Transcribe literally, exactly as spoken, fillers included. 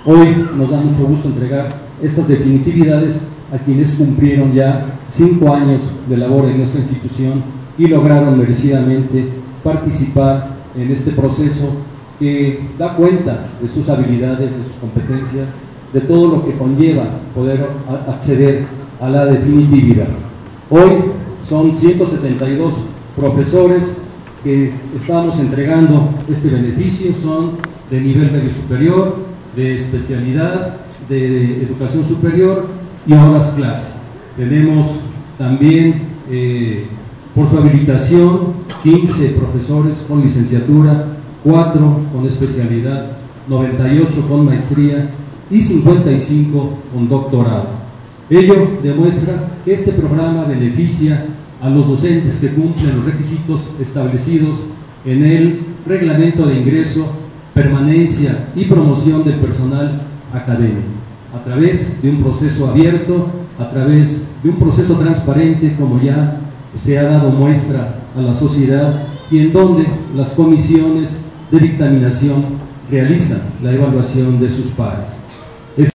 Hoy nos da mucho gusto entregar estas definitividades a quienes cumplieron ya cinco años de labor en nuestra institución y lograron merecidamente participar en este proceso que da cuenta de sus habilidades, de sus competencias, de todo lo que conlleva poder acceder a la definitividad. Hoy son ciento setenta y dos profesores que estamos entregando este beneficio, son de nivel medio superior, de especialidad, de educación superior y horas clase. Tenemos también eh, por su habilitación quince profesores con licenciatura, cuatro con especialidad, noventa y ocho con maestría y cincuenta y cinco con doctorado. Ello demuestra que este programa beneficia a los docentes que cumplen los requisitos establecidos en el reglamento de ingreso, permanencia y promoción del personal académico, a través de un proceso abierto, a través de un proceso transparente, como ya se ha dado muestra a la sociedad, y en donde las comisiones de dictaminación realizan la evaluación de sus pares.